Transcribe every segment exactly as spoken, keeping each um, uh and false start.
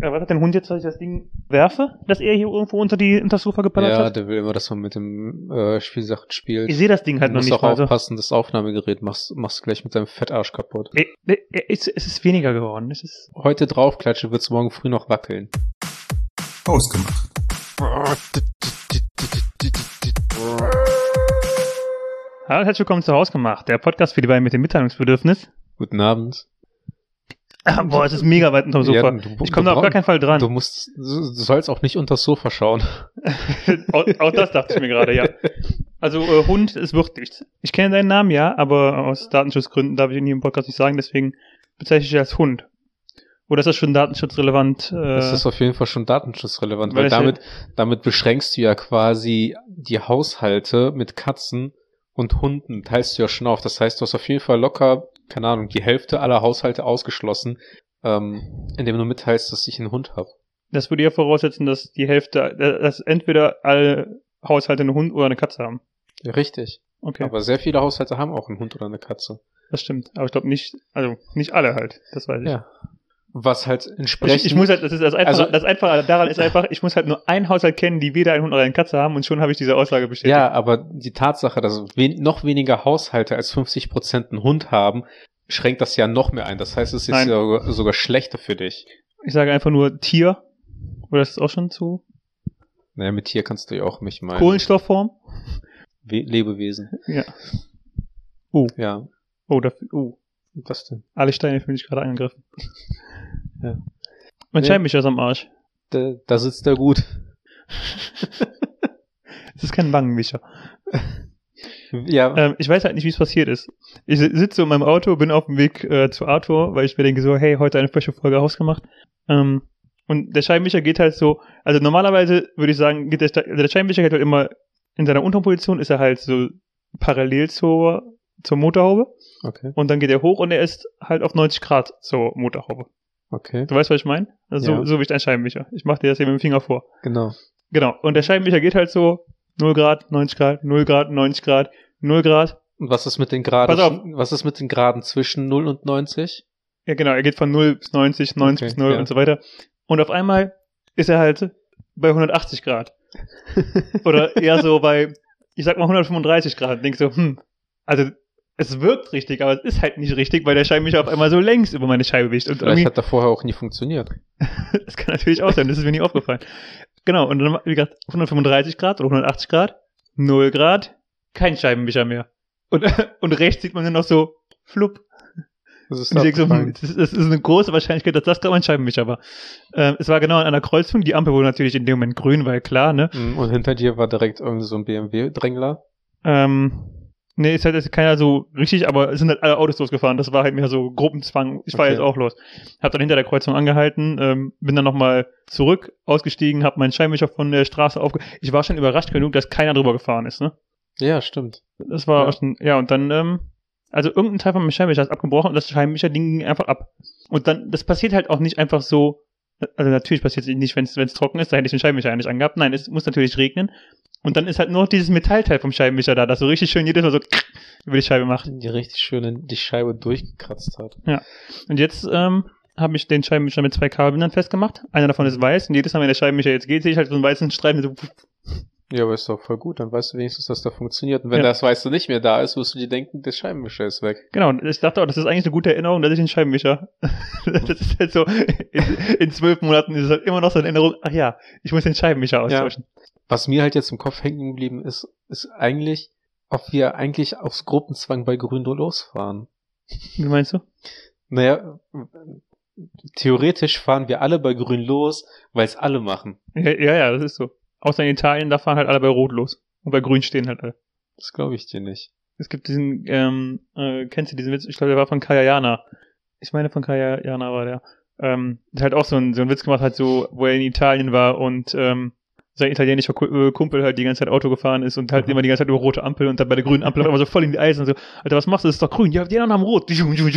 Ja, was hat der Hund jetzt, dass ich das Ding werfe, dass er hier irgendwo unter die unter das Sofa geballert ja, hat? Ja, der will immer, dass man mit dem äh, Spielsachen spielt. Ich sehe das Ding halt du noch musst nicht auch mal. aufpassen, das Aufnahmegerät machst, machst du gleich mit deinem Fettarsch kaputt. So. Es, es, es ist weniger geworden. Es ist Heute draufklatsche, wird's morgen früh noch wackeln. Ausgemacht. Hallo, herzlich willkommen zu Hausgemacht, der Podcast für die beiden mit dem Mitteilungsbedürfnis. Guten Abend. Ah, boah, es ist mega weit unterm Sofa. Ja, du, ich komme da auf gar keinen Fall dran. Du musst, du sollst auch nicht unters Sofa schauen. auch, auch das dachte ich mir gerade, ja. Also äh, Hund, es wird nichts. Ich kenne deinen Namen, ja, aber aus Datenschutzgründen darf ich ihn hier im Podcast nicht sagen, deswegen bezeichne ich dich als Hund. Oder ist das schon datenschutzrelevant? Äh, das ist auf jeden Fall schon datenschutzrelevant, weil, weil damit, ja, damit beschränkst du ja quasi die Haushalte mit Katzen und Hunden, teilst du ja schon auf. Das heißt, du hast auf jeden Fall locker, keine Ahnung, die Hälfte aller Haushalte ausgeschlossen, ähm, indem du mitteilst, dass ich einen Hund habe. Das würde ja voraussetzen, dass die Hälfte, dass entweder alle Haushalte einen Hund oder eine Katze haben. Ja, richtig. Okay. Aber sehr viele Haushalte haben auch einen Hund oder eine Katze. Das stimmt. Aber ich glaube nicht, also nicht alle halt. Das weiß ich. Ja. Was halt entsprechend... Ich, ich muss halt, das ist das Einfache, also, das Einfache daran ist einfach, ich muss halt nur einen Haushalt kennen, die weder einen Hund oder eine Katze haben und schon habe ich diese Aussage bestätigt. Ja, aber die Tatsache, dass wen, noch weniger Haushalte als fünfzig Prozent einen Hund haben, schränkt das ja noch mehr ein. Das heißt, es ist ja sogar, sogar schlechter für dich. Ich sage einfach nur Tier. Oder ist das auch schon zu? Naja, mit Tier kannst du ja auch mich meinen. Kohlenstoffform? We- Lebewesen. Ja. Oh. Ja. Oh, dafür, oh. Was denn? Alle Steine fühlen sich gerade angegriffen. Ja. Mein nee. Scheibenwischer ist am Arsch. Da, da sitzt er gut. Es ist kein Wangenwischer. Ja. Ähm, ich weiß halt nicht, wie es passiert ist. Ich sitze in meinem Auto, bin auf dem Weg äh, zu Arthur, weil ich mir denke so, hey, heute eine frische Folge Hausgemacht. Ähm, und der Scheibenwischer geht halt so, also normalerweise würde ich sagen, geht der, also der Scheibenwischer geht halt immer in seiner unteren Position, ist er halt so parallel zur, zur Motorhaube. Okay. Und dann geht er hoch und er ist halt auf neunzig Grad zur Motorhaube. Okay. Du weißt, was ich meine? Also ja. so, so wie ich ein Scheibenwischer. Ich mache dir das hier mit dem Finger vor. Genau. Genau. Und der Scheibenwischer geht halt so null Grad, neunzig Grad, null Grad, neunzig Grad, null Grad. Und was ist mit den Graden? Pass auf. Was ist mit den Graden zwischen null und neunzig? Ja, genau. Er geht von null bis neunzig, neunzig okay, bis null ja. und so weiter. Und auf einmal ist er halt bei hundertachtzig Grad. Oder eher so bei, ich sag mal hundertfünfunddreißig Grad. Denk so, hm, also es wirkt richtig, aber es ist halt nicht richtig, weil der Scheibenwischer auf einmal so längs über meine Scheibe wischt. Und vielleicht hat er vorher auch nie funktioniert. Das kann natürlich auch sein, das ist mir nie aufgefallen. Genau, und dann, wie gesagt, hundertfünfunddreißig Grad oder hundertachtzig Grad, null Grad, kein Scheibenwischer mehr. Und, und rechts sieht man nur noch so, flupp. Das ist, und ich denke so, hm, das, ist, das ist eine große Wahrscheinlichkeit, dass das gerade mein Scheibenwischer war. Ähm, es war genau an einer Kreuzung, die Ampel wurde natürlich in dem Moment grün, weil klar, ne? Und hinter dir war direkt irgendwie so ein B M W-Drängler. Ähm, nee, ist halt ist keiner so richtig, aber es sind halt alle Autos losgefahren. Das war halt mehr so Gruppenzwang. Ich war okay. jetzt auch los. Hab dann hinter der Kreuzung angehalten, ähm, bin dann nochmal zurück, ausgestiegen, hab meinen Scheibenwischer von der Straße aufge... Ich war schon überrascht genug, dass keiner drüber gefahren ist, ne? Ja, stimmt. Das war ja. auch schon, ja, und dann, ähm, also irgendein Teil von meinem Scheibenwischer ist abgebrochen und das Scheibenwischer-Ding ging einfach ab. Und dann, das passiert halt auch nicht einfach so, also natürlich passiert es nicht, wenn es trocken ist, da hätte ich den Scheibenwischer ja nicht angehabt. Nein, es muss natürlich regnen. Und dann ist halt nur noch dieses Metallteil vom Scheibenwischer da, das so richtig schön jedes Mal so über die Scheibe macht. Die richtig schön die Scheibe durchgekratzt hat. Ja. Und jetzt ähm, habe ich den Scheibenwischer mit zwei Kabelbindern festgemacht. Einer davon ist weiß und jedes Mal, wenn der Scheibenwischer jetzt geht, sehe ich halt so einen weißen Streifen. So ja, aber ist doch voll gut. Dann weißt du wenigstens, dass das funktioniert. Und wenn ja. das Weiße nicht mehr da ist, wirst du dir denken, der Scheibenwischer ist weg. Genau, und ich dachte auch, das ist eigentlich eine gute Erinnerung, dass ich den Scheibenwischer. Das ist halt so, in, in zwölf Monaten ist es halt immer noch so eine Erinnerung, ach ja, ich muss den Scheibenwischer austauschen. Ja. Was mir halt jetzt im Kopf hängen geblieben ist, ist eigentlich, ob wir eigentlich aufs Gruppenzwang bei Grün losfahren. Wie meinst du? Naja, theoretisch fahren wir alle bei Grün los, weil es alle machen. Ja, ja, ja, das ist so. Außer in Italien, da fahren halt alle bei Rot los. Und bei Grün stehen halt alle. Das glaube ich dir nicht. Es gibt diesen, ähm, äh, kennst du diesen Witz? Ich glaube, der war von Kaya Jana. Ich meine, von Kaya Jana war der. Ähm, der hat auch so einen, so einen Witz gemacht, halt so, wo er in Italien war und, ähm, sein italienischer Kumpel halt die ganze Zeit Auto gefahren ist und halt mhm. immer die ganze Zeit über rote Ampel und dann bei der grünen Ampel immer so voll in die Eisen und so, Alter, was machst du? Das ist doch grün. Ja, die anderen haben rot.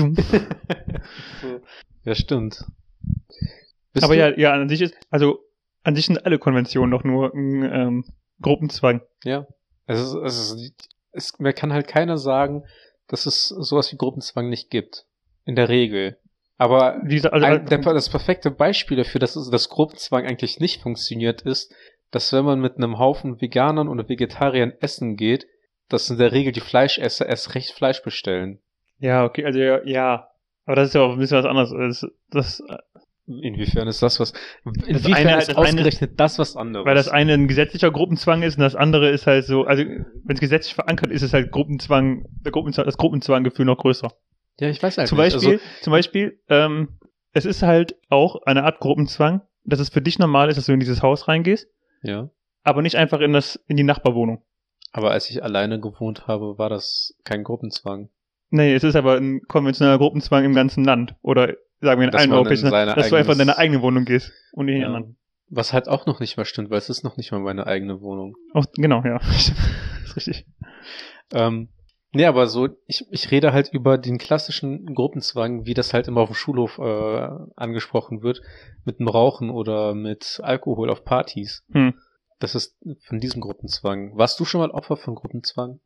Ja, stimmt. Bist Aber ja, ja, an sich ist, also, an sich sind alle Konventionen doch nur ein ähm, Gruppenzwang. Ja. Es ist, es ist, es, mir kann halt keiner sagen, dass es sowas wie Gruppenzwang nicht gibt. In der Regel. Aber Wie gesagt, also, ein, der, das perfekte Beispiel dafür, dass das Gruppenzwang eigentlich nicht funktioniert, ist, dass wenn man mit einem Haufen Veganern oder Vegetariern essen geht, dass in der Regel die Fleischesser erst recht Fleisch bestellen. Ja, okay, also ja, ja. Aber das ist ja auch ein bisschen was anderes. Das, das, Inwiefern ist das was? eine Inwiefern halt- ist das ausgerechnet eine, das was anderes? Weil das eine ein gesetzlicher Gruppenzwang ist und das andere ist halt so, also wenn es gesetzlich verankert ist, ist halt Gruppenzwang, der Gruppenzwang, das Gruppenzwanggefühl noch größer. Ja, ich weiß halt Zum nicht. Beispiel, Also, zum Beispiel, ähm, es ist halt auch eine Art Gruppenzwang, dass es für dich normal ist, dass du in dieses Haus reingehst, ja. aber nicht einfach in das, in die Nachbarwohnung. Aber als ich alleine gewohnt habe, war das kein Gruppenzwang. Nee, es ist aber ein konventioneller Gruppenzwang im ganzen Land. Oder sagen wir in Dass allen man in europäischen seine Ländern, dass du einfach in eigenes- deine eigene Wohnung gehst und nicht in die Ja. anderen. Was halt auch noch nicht mal stimmt, weil es ist noch nicht mal meine eigene Wohnung. Auch, genau, ja. Das ist richtig. Ähm, nee, aber so, ich, ich rede halt über den klassischen Gruppenzwang, wie das halt immer auf dem Schulhof äh, angesprochen wird, mit dem Rauchen oder mit Alkohol auf Partys. Hm. Das ist von diesem Gruppenzwang. Warst du schon mal Opfer von Gruppenzwang?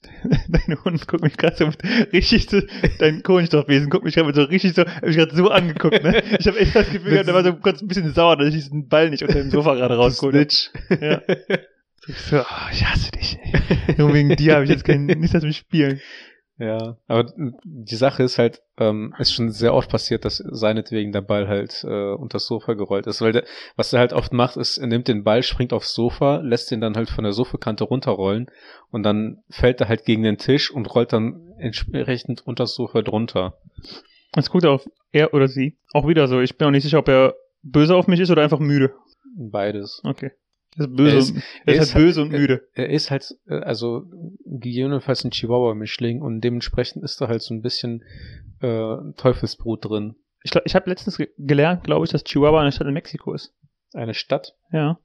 Dein Hund guckt mich gerade so mit richtig so, dein Kohlenstoffwesen guckt mich gerade so richtig so, hab mich gerade so angeguckt, ne? Ich habe echt das Gefühl gehabt, der war so kurz ein bisschen sauer, dass ich diesen Ball nicht unter dem Sofa gerade rausgeholt habe. Ja. So, ich so, oh, ich hasse dich, ey. Nur wegen dir habe ich jetzt kein, nichts mehr zum Spielen. Ja, aber die Sache ist halt, ähm, ist schon sehr oft passiert, dass seinetwegen der Ball halt äh, unter das Sofa gerollt ist. Weil der, was er halt oft macht, ist, er nimmt den Ball, springt aufs Sofa, lässt den dann halt von der Sofakante runterrollen und dann fällt er halt gegen den Tisch und rollt dann entsprechend unter das Sofa drunter. Jetzt guckt er auf er oder sie. Auch wieder so, ich bin auch nicht sicher, ob er böse auf mich ist oder einfach müde. Beides. Okay. Er ist böse, Er ist- und, er er ist ist halt böse halt- und müde. Er ist halt, äh, also gegebenenfalls ein Chihuahua-Mischling und dementsprechend ist da halt so ein bisschen äh, Teufelsbrut drin. Ich, glaub, ich habe letztens ge gelernt, glaube ich, dass Chihuahua eine Stadt in Mexiko ist. Eine Stadt. Ja.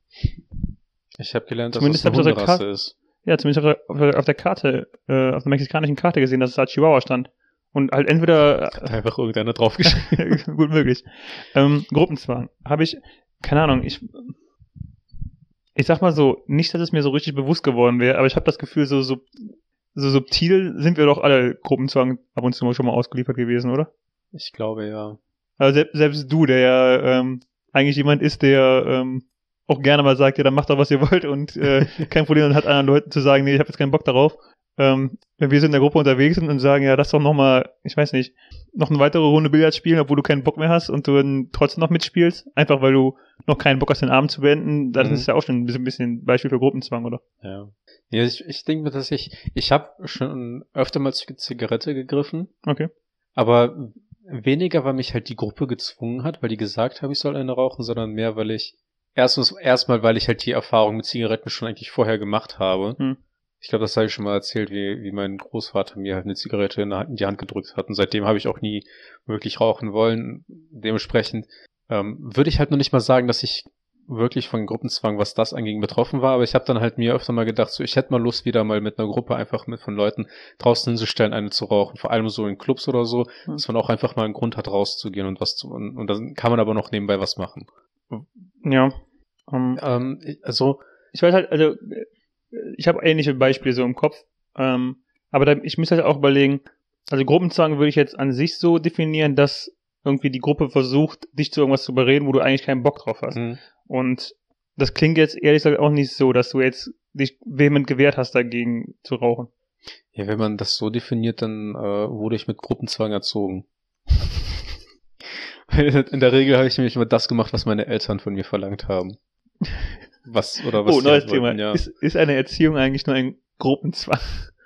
Ich habe gelernt, dass Zumindest das eine hab ich auf der Hunderasse ist. Ja, zumindest auf der, auf der, auf der Karte, äh, auf der mexikanischen Karte gesehen, dass es da Chihuahua stand. Und halt entweder, Hat einfach irgendeiner draufgeschrieben. gut möglich, ähm, Gruppenzwang. Habe ich, keine Ahnung, ich, ich sag mal so, nicht, dass es mir so richtig bewusst geworden wäre, aber ich habe das Gefühl, so, so, so subtil sind wir doch alle Gruppenzwang ab und zu mal schon mal ausgeliefert gewesen, oder? Ich glaube, ja. Also selbst, selbst du, der ja ähm, eigentlich jemand ist, der ähm, auch gerne mal sagt, ja, dann macht doch, was ihr wollt und äh, kein Problem hat, anderen Leuten zu sagen, nee, ich habe jetzt keinen Bock darauf. Ähm, wenn wir so in der Gruppe unterwegs sind und sagen, ja, lass doch noch mal, ich weiß nicht, noch eine weitere Runde Billard spielen, obwohl du keinen Bock mehr hast und du dann trotzdem noch mitspielst, einfach weil du noch keinen Bock hast, den Abend zu beenden, dann Mhm. ist ja auch schon ein bisschen, ein bisschen Beispiel für Gruppenzwang, oder? Ja. Ja, ich, ich denke mir, dass ich, ich habe schon öfter mal zur Zigarette gegriffen, Okay. aber weniger, weil mich halt die Gruppe gezwungen hat, weil die gesagt haben, ich soll eine rauchen, sondern mehr, weil ich, erstens, erstmal, weil ich halt die Erfahrung mit Zigaretten schon eigentlich vorher gemacht habe. Hm. Ich glaube, das habe ich schon mal erzählt, wie, wie mein Großvater mir halt eine Zigarette in, in die Hand gedrückt hat. Und seitdem habe ich auch nie wirklich rauchen wollen. Dementsprechend ähm, würde ich halt noch nicht mal sagen, dass ich wirklich von Gruppenzwang, was das anging, betroffen war. Aber ich habe dann halt mir öfter mal gedacht, so ich hätte mal Lust, wieder mal mit einer Gruppe einfach mit von Leuten draußen hinzustellen, eine zu rauchen. Vor allem so in Clubs oder so, Hm. dass man auch einfach mal einen Grund hat, rauszugehen und was zu. Und, und dann kann man aber noch nebenbei was machen. Ja. Ähm, Ähm, also ich weiß halt, also äh, ich habe ähnliche Beispiele so im Kopf, ähm, aber da, ich muss halt auch überlegen, also Gruppenzwang würde ich jetzt an sich so definieren, dass irgendwie die Gruppe versucht, dich zu irgendwas zu überreden, wo du eigentlich keinen Bock drauf hast. mh, Und das klingt jetzt ehrlich gesagt auch nicht so, dass du jetzt dich vehement gewehrt hast, dagegen zu rauchen. ja, wenn man das so definiert, dann äh, wurde ich mit Gruppenzwang erzogen. In der Regel habe ich nämlich immer das gemacht, was meine Eltern von mir verlangt haben. Was oder was Oh, sie neues halt Thema. wollten, ja. Ist, ist eine Erziehung eigentlich nur ein Gruppenzwang?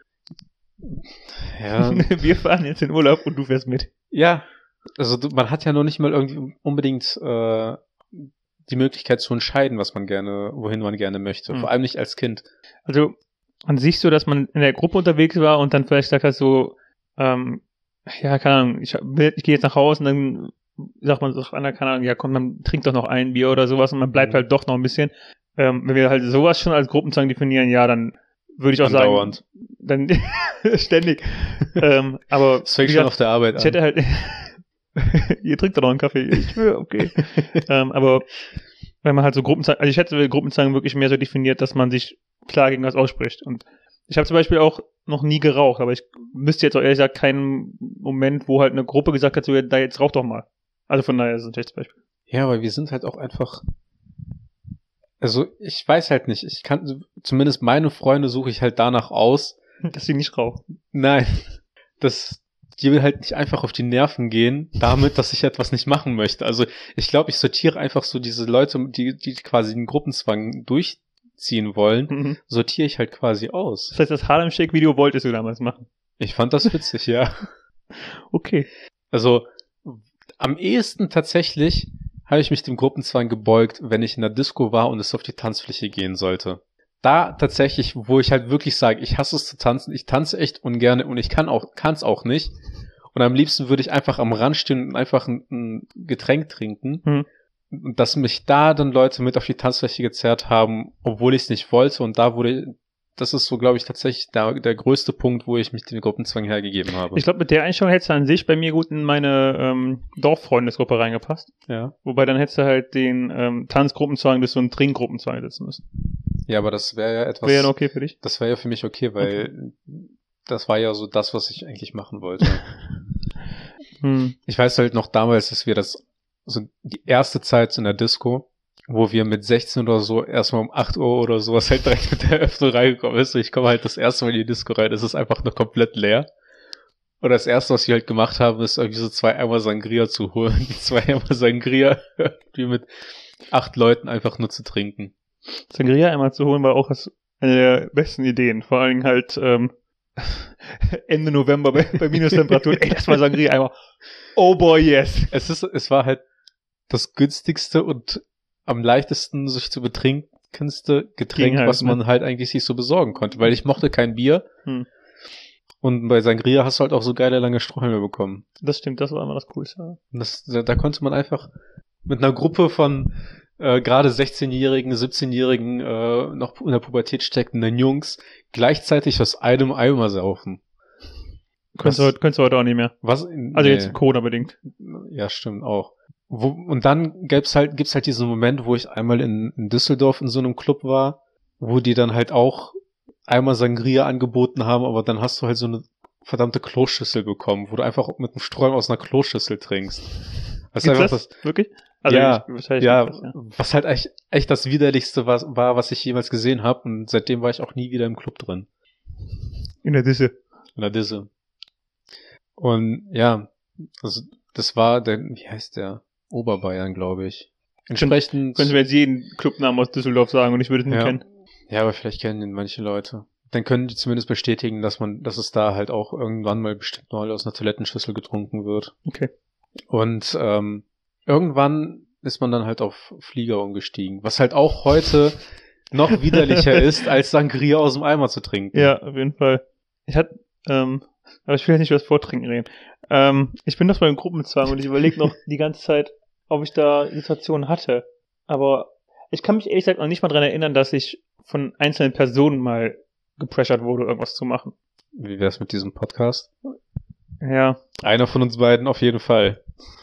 Ja, Wir fahren jetzt in Urlaub und du fährst mit. ja, also du, man hat ja noch nicht mal irgendwie unbedingt äh, die Möglichkeit zu entscheiden, was man gerne, wohin man gerne möchte. Hm. Vor allem nicht als Kind. Also an sich so, dass man in der Gruppe unterwegs war und dann vielleicht sagt er so, ähm, ja, keine Ahnung, ich, will- ich gehe jetzt nach Hause und dann sagt man, sagt einer, keine Ahnung, ja komm, dann trink doch noch ein Bier oder sowas und man bleibt Mhm. halt doch noch ein bisschen. Ähm, wenn wir halt sowas schon als Gruppenzwang definieren, ja, dann würde ich auch Andauernd. sagen, dann ständig. ähm, aber Das fängt wie schon gesagt, auf der Arbeit ich an. hätte halt, ihr trinkt doch noch einen Kaffee, ich schwöre, okay. ähm, aber wenn man halt so Gruppenzwang, also ich hätte Gruppenzwang wirklich mehr so definiert, dass man sich klar gegen was ausspricht. Und Ich habe zum Beispiel auch noch nie geraucht, aber ich müsste jetzt auch ehrlich gesagt keinen Moment, wo halt eine Gruppe gesagt hat, so, ja, da jetzt rauch doch mal. Also von daher ist es ein schlechtes Beispiel. Ja, aber wir sind halt auch einfach, also ich weiß halt nicht, ich kann, zumindest meine Freunde suche ich halt danach aus. Dass sie nicht rauchen. Nein, das, die will halt nicht einfach auf die Nerven gehen, damit, dass ich etwas nicht machen möchte. Also ich glaube, ich sortiere einfach so diese Leute, die, die quasi den Gruppenzwang durchziehen wollen, mhm. sortiere ich halt quasi aus. Das heißt, das Harlem Shake Video wolltest du damals machen? Ich fand das witzig, ja. Okay. Also am ehesten tatsächlich habe ich mich dem Gruppenzwang gebeugt, wenn ich in der Disco war und es auf die Tanzfläche gehen sollte. Da tatsächlich, wo ich halt wirklich sage, ich hasse es zu tanzen, ich tanze echt ungern und ich kann auch, kann's auch nicht. Und am liebsten würde ich einfach am Rand stehen und einfach ein, ein Getränk trinken. Hm. Und dass mich da dann Leute mit auf die Tanzfläche gezerrt haben, obwohl ich es nicht wollte. Und da wurde, das ist so, glaube ich, tatsächlich der, der größte Punkt, wo ich mich dem Gruppenzwang hergegeben habe. Ich glaube, mit der Einstellung hättest du an sich bei mir gut in meine ähm, Dorffreundesgruppe reingepasst. Ja. Wobei dann hättest du halt den ähm, Tanzgruppenzwang bis so einen Trinkgruppenzwang setzen müssen. Ja, aber das wäre ja etwas... Wäre ja okay für dich? Das wäre ja für mich okay, weil okay. das war ja so das, was ich eigentlich machen wollte. hm. Ich weiß halt noch damals, dass wir das, so die erste Zeit in der Disco, wo wir mit sechzehn oder so erstmal um acht Uhr oder sowas halt direkt mit der Öffnung reingekommen ist. Ich komme halt das erste Mal in die Disco rein, es ist einfach noch komplett leer. Und das erste, was wir halt gemacht haben, ist irgendwie so zwei Eimer Sangria zu holen. Die zwei Eimer Sangria irgendwie mit acht Leuten einfach nur zu trinken. Sangria einmal zu holen war auch eine der besten Ideen. Vor allem halt ähm, Ende November bei, bei Minustemperaturen. Ey, das war Sangria einmal. Oh boy, yes. Es ist, es war halt das günstigste und am leichtesten sich zu betrinkendste Getränk, halt, was man ne? halt eigentlich sich so besorgen konnte. Weil ich mochte kein Bier. Hm. Und bei Sangria hast du halt auch so geile lange Strohhalme bekommen. Das stimmt, das war immer das Coolste. Das, da, da konnte man einfach mit einer Gruppe von Äh, gerade sechzehnjährigen, siebzehnjährigen, äh, noch in der Pubertät steckenden Jungs gleichzeitig aus einem Eimer saufen. Könntest du heute, könntest du heute auch nicht mehr. Was? Also nee. jetzt Corona-bedingt. Ja, stimmt auch. Wo, und dann gibt's halt, gibt's halt diesen Moment, wo ich einmal in, in Düsseldorf in so einem Club war, wo die dann halt auch einmal Sangria angeboten haben, aber dann hast du halt so eine verdammte Kloschüssel bekommen, wo du einfach mit einem Strohhalm aus einer Kloschüssel trinkst. Das ist einfach das? das, wirklich? Also ja, ich, ja, das, ja, was halt echt, echt das widerlichste war, war, was ich jemals gesehen habe, und seitdem war ich auch nie wieder im Club drin. In der Disse. In der Disse. Und ja, also das war der, wie heißt der? Oberbayern, glaube ich. Entsprechend. Können wir jetzt jeden Clubnamen aus Düsseldorf sagen und ich würde es nicht ja. kennen. Ja, aber vielleicht kennen ihn manche Leute. Dann können die zumindest bestätigen, dass man, dass es da halt auch irgendwann mal bestimmt mal aus einer Toilettenschüssel getrunken wird. Okay. Und ähm, irgendwann ist man dann halt auf Flieger umgestiegen, was halt auch heute noch widerlicher ist, als Sangria aus dem Eimer zu trinken. Ja, auf jeden Fall. Ich hatte, ähm, aber ich will ja nicht über das Vortrinken reden. Ähm, ich bin doch beim Gruppenzwang und ich überlege noch die ganze Zeit, ob ich da Situationen hatte. Aber ich kann mich ehrlich gesagt noch nicht mal dran erinnern, dass ich von einzelnen Personen mal gepressured wurde, irgendwas zu machen. Wie wär's mit diesem Podcast? Ja. Einer von uns beiden auf jeden Fall.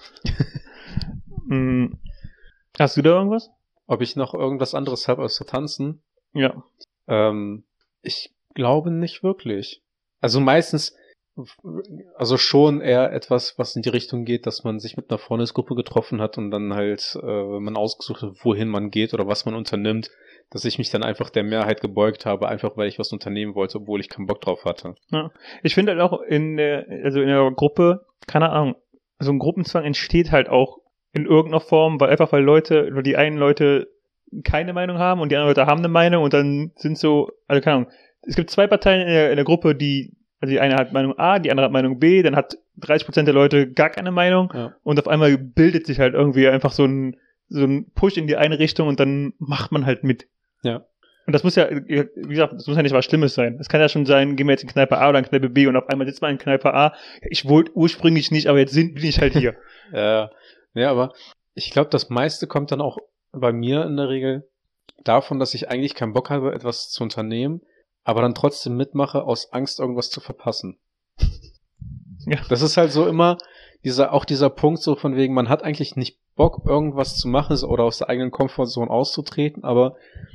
hm. Hast du da irgendwas? Ob ich noch irgendwas anderes habe als zu tanzen? Ja. Ähm, ich glaube nicht wirklich. Also meistens, also schon eher etwas, was in die Richtung geht, dass man sich mit einer Freundesgruppe getroffen hat und dann halt, äh, wenn man ausgesucht hat, wohin man geht oder was man unternimmt, dass ich mich dann einfach der Mehrheit gebeugt habe, einfach weil ich was unternehmen wollte, obwohl ich keinen Bock drauf hatte. Ja. Ich finde halt auch in der, also in der Gruppe, keine Ahnung, so ein Gruppenzwang entsteht halt auch in irgendeiner Form, weil einfach weil Leute, nur die einen Leute keine Meinung haben und die anderen Leute haben eine Meinung und dann sind so, also keine Ahnung, es gibt zwei Parteien in der, in der Gruppe, die, also die eine hat Meinung A, die andere hat Meinung B, dann hat dreißig Prozent der Leute gar keine Meinung ja. Und auf einmal bildet sich halt irgendwie einfach so ein, so ein Push in die eine Richtung und dann macht man halt mit. Ja. Und das muss ja, wie gesagt, das muss ja nicht was Schlimmes sein. Es kann ja schon sein, gehen wir jetzt in Kneipe A oder in Kneipe B und auf einmal sitzt man in Kneipe A. Ich wollte ursprünglich nicht, aber jetzt sind, bin ich halt hier. Ja, ja, aber ich glaube, das meiste kommt dann auch bei mir in der Regel davon, dass ich eigentlich keinen Bock habe, etwas zu unternehmen, aber dann trotzdem mitmache, aus Angst, irgendwas zu verpassen. Ja. Das ist halt so immer dieser, auch dieser Punkt so von wegen, man hat eigentlich nicht Bock, irgendwas zu machen oder aus der eigenen Komfortzone auszutreten, aber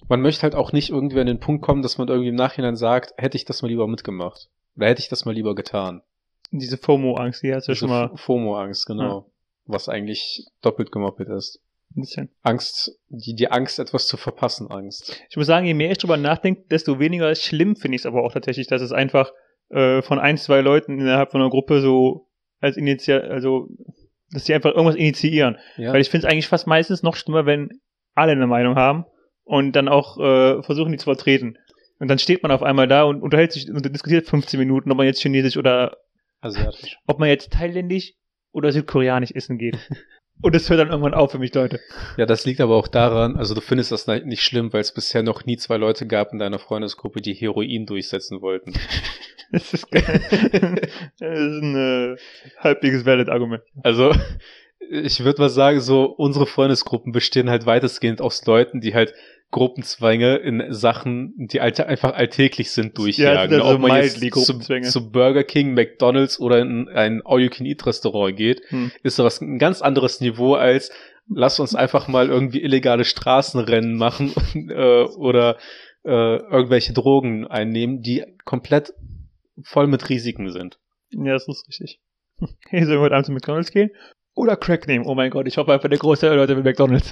man möchte halt auch nicht irgendwie an den Punkt kommen, dass man irgendwie im Nachhinein sagt, hätte ich das mal lieber mitgemacht. Oder hätte ich das mal lieber getan. Diese FOMO-Angst, die hast du ja schon mal. FOMO-Angst, genau. Ja. Was eigentlich doppelt gemoppelt ist. Ein bisschen. Angst, die, die Angst, etwas zu verpassen, Angst. Ich muss sagen, je mehr ich drüber nachdenke, desto weniger schlimm finde ich es aber auch tatsächlich, dass es einfach äh, von ein, zwei Leuten innerhalb von einer Gruppe so als Initial, also, dass die einfach irgendwas initiieren. Ja. Weil ich finde es eigentlich fast meistens noch schlimmer, wenn alle eine Meinung haben und dann auch äh, versuchen, die zu vertreten. Und dann steht man auf einmal da und unterhält sich und diskutiert fünfzehn Minuten, ob man jetzt Chinesisch oder asiatisch, ob man jetzt thailändisch oder südkoreanisch essen geht. Und das hört dann irgendwann auf für mich, Leute. Ja, das liegt aber auch daran, also du findest das nicht schlimm, weil es bisher noch nie zwei Leute gab in deiner Freundesgruppe, die Heroin durchsetzen wollten. Das ist geil. Das ist ein äh, halbwegs valid Argument. Also, ich würde mal sagen, so unsere Freundesgruppen bestehen halt weitestgehend aus Leuten, die halt Gruppenzwänge in Sachen, die alter, einfach alltäglich sind, durchjagen. Ja, also ob man jetzt zu, zu Burger King, McDonald's oder in ein All-You-Can-Eat-Restaurant geht, hm. ist sowas ein ganz anderes Niveau als lass uns einfach mal irgendwie illegale Straßenrennen machen äh, oder äh, irgendwelche Drogen einnehmen, die komplett voll mit Risiken sind. Ja, das ist richtig. Hey, sollen wir heute Abend zu McDonald's gehen? Oder Crack nehmen? Oh mein Gott, ich hoffe einfach, der Großteil der Leute mit McDonald's.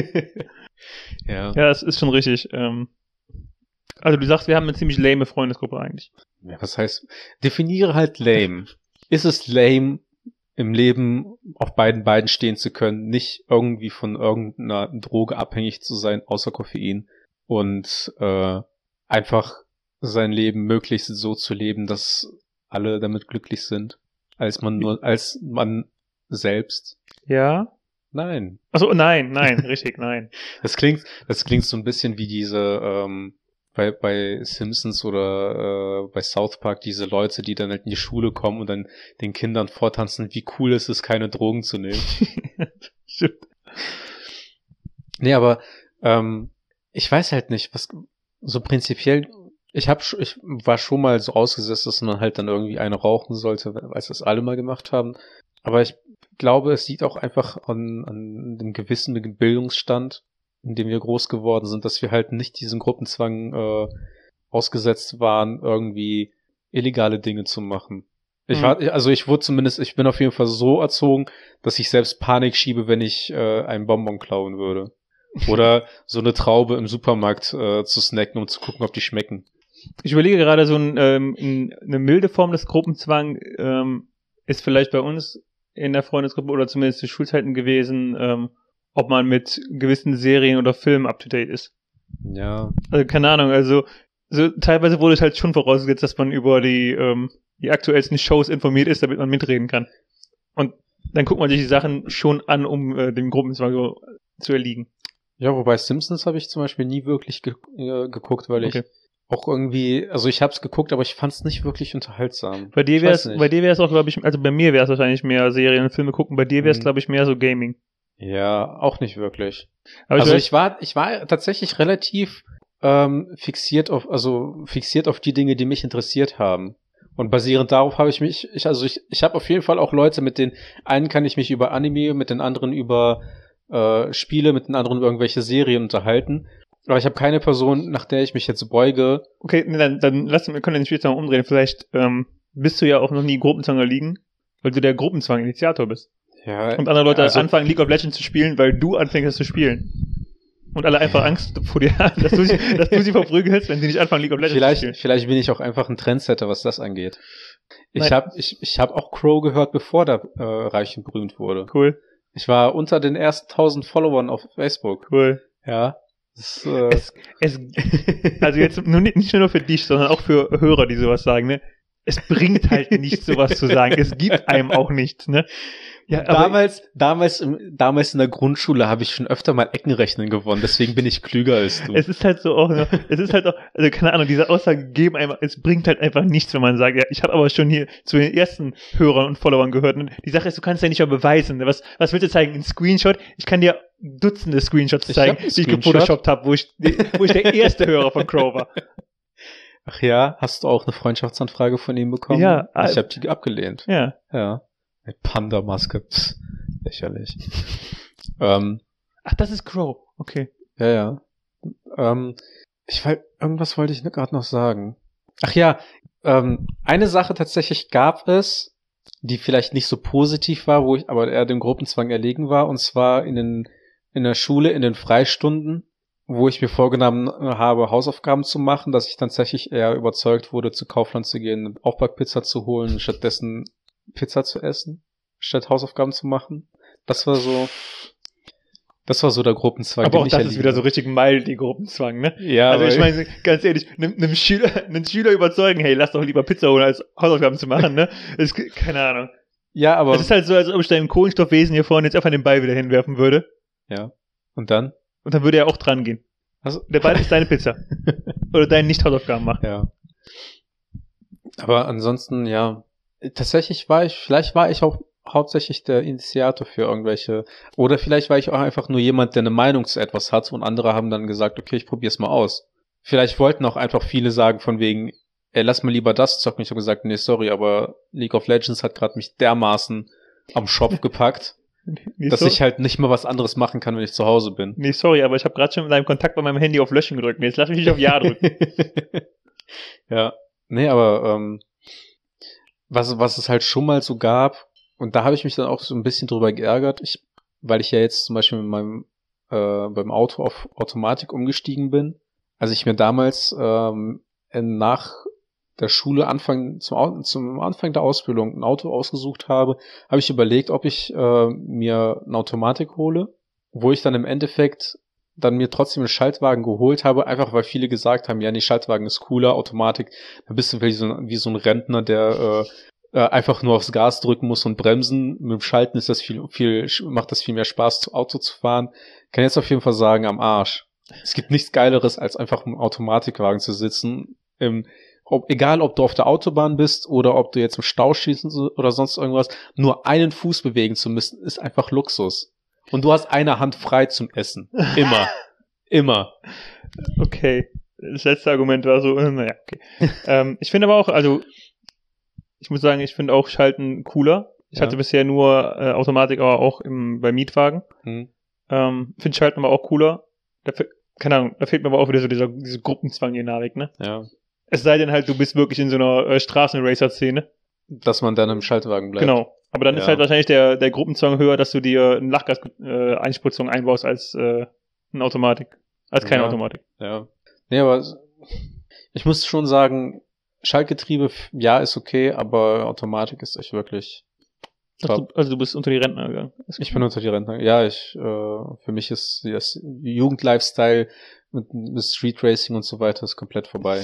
Ja. Ja, das ist schon richtig. Ähm, also du sagst, wir haben eine ziemlich lame Freundesgruppe eigentlich. Ja, was heißt, definiere halt lame. Ist es lame, im Leben auf beiden Beinen stehen zu können, nicht irgendwie von irgendeiner Droge abhängig zu sein, außer Koffein und äh, einfach sein Leben möglichst so zu leben, dass alle damit glücklich sind, als man nur, als man selbst? Ja. Nein. Achso, nein, nein, richtig, nein. Das klingt, das klingt so ein bisschen wie diese, ähm, bei, bei Simpsons oder äh, bei South Park, diese Leute, die dann halt in die Schule kommen und dann den Kindern vortanzen, wie cool ist es, keine Drogen zu nehmen. Stimmt. Nee, aber ähm, ich weiß halt nicht, was so prinzipiell, ich hab, ich war schon mal so ausgesetzt, dass man halt dann irgendwie eine rauchen sollte, als das alle mal gemacht haben. Aber ich glaube, es liegt auch einfach an, an dem gewissen Bildungsstand, in dem wir groß geworden sind, dass wir halt nicht diesem Gruppenzwang äh, ausgesetzt waren, irgendwie illegale Dinge zu machen. Ich Mhm. war, also ich wurde zumindest, ich bin auf jeden Fall so erzogen, dass ich selbst Panik schiebe, wenn ich äh, einen Bonbon klauen würde. Oder so eine Traube im Supermarkt äh, zu snacken, um zu gucken, ob die schmecken. Ich überlege gerade, so ein, ähm, ein, eine milde Form des Gruppenzwang ähm, ist vielleicht bei uns in der Freundesgruppe oder zumindest zu Schulzeiten gewesen, ähm, ob man mit gewissen Serien oder Filmen up-to-date ist. Ja. Also keine Ahnung, also so, teilweise wurde es halt schon vorausgesetzt, dass man über die, ähm, die aktuellsten Shows informiert ist, damit man mitreden kann. Und dann guckt man sich die Sachen schon an, um äh, dem Gruppenzwang so zu erliegen. Ja, wobei Simpsons habe ich zum Beispiel nie wirklich ge äh, geguckt, weil Okay. ich auch irgendwie, also ich habe es geguckt, aber ich fand es nicht wirklich unterhaltsam. Bei dir Ich wäre weiß es, nicht. bei dir wäre es auch, glaube ich, also bei mir wäre es wahrscheinlich mehr Serien und Filme gucken, bei dir wäre es, Mhm. glaube ich, mehr so Gaming. Ja, auch nicht wirklich. Aber also weiß- ich war, ich war tatsächlich relativ ähm, fixiert auf, also fixiert auf die Dinge, die mich interessiert haben. Und basierend darauf habe ich mich, ich, also ich, ich habe auf jeden Fall auch Leute, mit den einen kann ich mich über Anime, mit den anderen über äh, Spiele, mit den anderen über irgendwelche Serien unterhalten. Aber ich habe keine Person, nach der ich mich jetzt beuge. Okay, nee, dann, dann lass wir können den Spielzwang umdrehen. Vielleicht ähm, bist du ja auch noch nie Gruppenzwang erliegen, weil du der Gruppenzwang-Initiator bist. Ja, Und andere Leute also- anfangen, League of Legends zu spielen, weil du anfängst zu spielen. Und alle einfach Angst vor dir haben, dass du sie, dass du sie verprügelst, wenn sie nicht anfangen, League of Legends zu Vielleicht, spielen. vielleicht bin ich auch einfach ein Trendsetter, was das angeht. Ich Nein. habe ich, ich hab auch Crow gehört, bevor der äh, reich und berühmt wurde. Cool, Ich war unter den ersten tausend Followern auf Facebook. cool. Ja. Das, äh, Es, es, also jetzt nur nicht, nicht nur für dich, sondern auch für Hörer, die sowas sagen, ne? Es bringt halt nichts, sowas zu sagen. Es gibt einem auch nichts, ne? Ja, aber damals, damals, im, damals in der Grundschule habe ich schon öfter mal Eckenrechnen gewonnen, deswegen bin ich klüger als du. es ist halt so auch, ne, es ist halt auch, also keine Ahnung, diese Aussagen geben einfach, es bringt halt einfach nichts, wenn man sagt, ja, ich habe aber schon hier zu den ersten Hörern und Followern gehört. Und die Sache ist, du kannst ja nicht mal beweisen. Ne? Was, was willst du zeigen? Ein Screenshot? Ich kann dir Dutzende Screenshots Ich zeigen, hab einen die ich Screenshot. gefotoshoppt habe, wo ich, wo ich der erste Hörer von Crow war. Ach ja, hast du auch eine Freundschaftsanfrage von ihm bekommen? Ja, Ich äh, habe die abgelehnt. Ja. Ja. Mit Panda-Maske. Pff, lächerlich. ähm, Ach, das ist Crow. Okay. ja, ja. Ähm, ich weiß, irgendwas wollte ich gerade noch sagen. Ach ja, ähm, eine Sache tatsächlich gab es, die vielleicht nicht so positiv war, wo ich aber eher dem Gruppenzwang erlegen war, und zwar in den in der Schule, in den Freistunden, wo ich mir vorgenommen habe, Hausaufgaben zu machen, dass ich dann tatsächlich eher überzeugt wurde, zu Kaufland zu gehen, Aufbackpizza zu holen, stattdessen Pizza zu essen, statt Hausaufgaben zu machen. Das war so, das war so der Gruppenzwang. Aber auch das ist wieder so richtig mild, die Gruppenzwang, ne? Ja, also ich meine, ganz ehrlich, einem Schüler, einen Schüler überzeugen, hey, lass doch lieber Pizza holen, als Hausaufgaben zu machen, ne? Das ist, keine Ahnung. Ja, aber... Das ist halt so, als ob ich deinem Kohlenstoffwesen hier vorne jetzt einfach den Ball wieder hinwerfen würde. Ja. Und dann? Und dann würde er auch dran gehen. Also, der Ball ist deine Pizza. Oder deine Nicht-Hausaufgaben machen. Ja. Aber ansonsten, ja, tatsächlich war ich, vielleicht war ich auch hauptsächlich der Initiator für irgendwelche, oder vielleicht war ich auch einfach nur jemand, der eine Meinung zu etwas hat, und andere haben dann gesagt, okay, ich probier's mal aus. Vielleicht wollten auch einfach viele sagen von wegen, ey, lass mal lieber das zocken. Ich habe gesagt, nee, sorry, aber League of Legends hat gerade mich dermaßen am Schopf gepackt, nee, dass sorry. ich halt nicht mehr was anderes machen kann, wenn ich zu Hause bin. Nee, sorry, aber ich habe gerade schon mit deinem Kontakt bei meinem Handy auf Löschen gedrückt. Jetzt lass mich nicht auf Ja drücken. Ja, nee, aber ähm, was, was es halt schon mal so gab, und da habe ich mich dann auch so ein bisschen drüber geärgert, ich, weil ich ja jetzt zum Beispiel mit meinem äh, beim Auto auf Automatik umgestiegen bin. Als ich mir damals ähm, nach der Schule Anfang zum, zum Anfang der Ausbildung ein Auto ausgesucht habe, habe ich überlegt, ob ich äh, mir eine Automatik hole, wo ich dann im Endeffekt dann mir trotzdem einen Schaltwagen geholt habe, einfach weil viele gesagt haben, ja, nee, Schaltwagen ist cooler, Automatik, da bist du wie so ein, wie so ein Rentner, der äh, äh, einfach nur aufs Gas drücken muss und bremsen. Mit dem Schalten ist das viel, viel, macht das viel mehr Spaß, Auto zu fahren. Kann jetzt auf jeden Fall sagen, am Arsch. Es gibt nichts Geileres, als einfach im Automatikwagen zu sitzen, im Ob, egal, ob du auf der Autobahn bist oder ob du jetzt im Stau stehst oder sonst irgendwas, nur einen Fuß bewegen zu müssen, ist einfach Luxus. Und du hast eine Hand frei zum Essen. Immer. Immer. Okay. Das letzte Argument war so, naja, okay. ähm, ich finde aber auch, also, ich muss sagen, ich finde auch Schalten cooler. Ich ja. hatte bisher nur äh, Automatik, aber auch im, bei Mietwagen. Hm. Ähm, finde Schalten aber auch cooler. Da, keine Ahnung, da fehlt mir aber auch wieder so dieser, diese Gruppenzwang-Dynamik, ne? Ja. Es sei denn halt, du bist wirklich in so einer äh, Straßenracer-Szene. Dass man dann im Schaltwagen bleibt. Genau. Aber dann ja. ist halt wahrscheinlich der, der Gruppenzwang höher, dass du dir eine Lachgas-Einspritzung äh, einbaust als äh, eine Automatik. Als keine ja. Automatik. Ja. Nee, aber ich muss schon sagen, Schaltgetriebe, ja, ist okay, aber Automatik ist echt wirklich... Also, also du bist unter die Rentner gegangen? Ich bin unter die Rentner. Ja, ich, äh, für mich ist das Jugendlifestyle mit, mit Street Racing und so weiter ist komplett vorbei.